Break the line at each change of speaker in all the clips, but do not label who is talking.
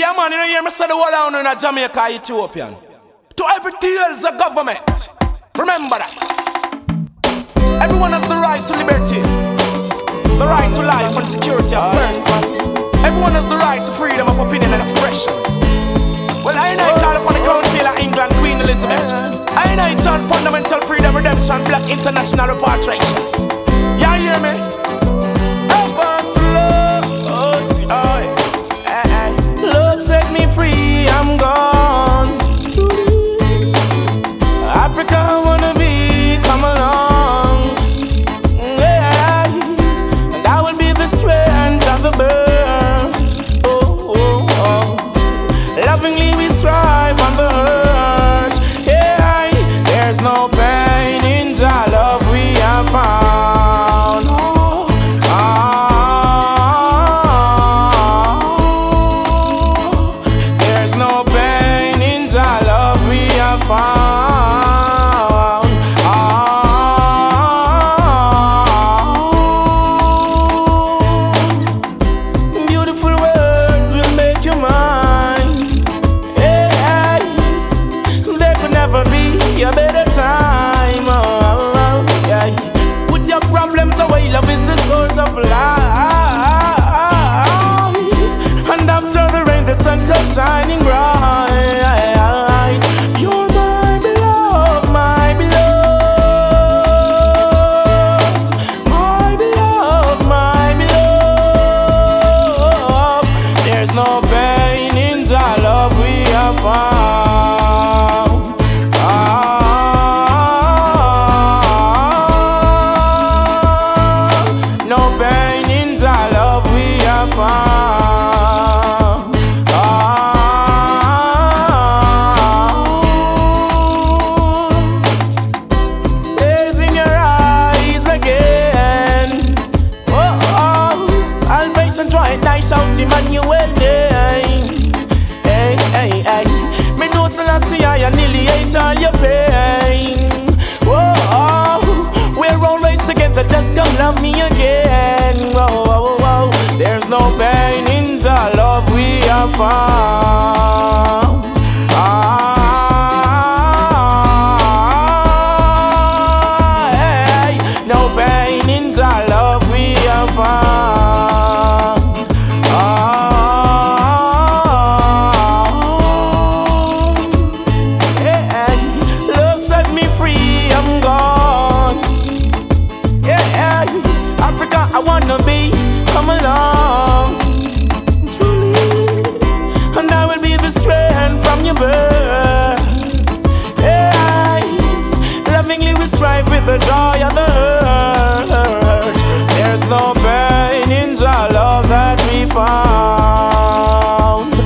Yeah, man, you know, hear me say the whole down in Jamaica, Ethiopian. To every tales of government, remember that. Everyone has the right to liberty, the right to life and security of person. Everyone has the right to freedom of opinion and expression. Well, I call upon the Crown Taylor, England, Queen Elizabeth. I on fundamental freedom, redemption, black international repatriation. You hear me? Help us, Lord. Oh, see, oh, yeah. Lord, set me free, I'm gone. Africa, I wanna be, come along. Yeah. And I will be the strength of the bird. Oh, oh, oh. Lovingly we strive on the earth. Yeah. There's no pain in the love we have found. Oh, oh. There's no pain in the love we have found. A better time, oh, oh, yeah. Put your problems away, love is the source of life. And after the rain, the sun comes shining bright. You're my beloved, my beloved, my beloved, my beloved. There's no pain in the love we have found. Raising your eyes again. Oh, oh, salvation joy, nice out Emmanuel name. Hey, hey, hey. Me know Selassie, I annihilate all your pain. Oh, oh, we're always together, just come love me again. Whoa, whoa, whoa. There's no pain in the love we have found. Hey, no pain in the love we have found. Hey, love set me free, I'm gone. Yeah, Africa, I wanna be, come along. Truly, and I will be the strength from your birth. Yeah, lovingly we strive with the joy of the earth. There's no pain in the love that we found.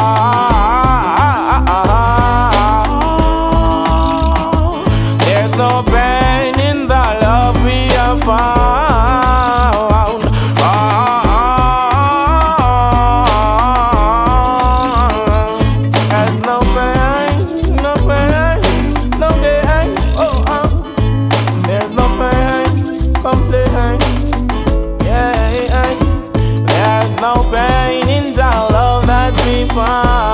There's no pain in the love we have found. There's no pain, no pain, no pain. Oh, oh. There's no pain, complain. Yeah, there's no pain in the love that we found.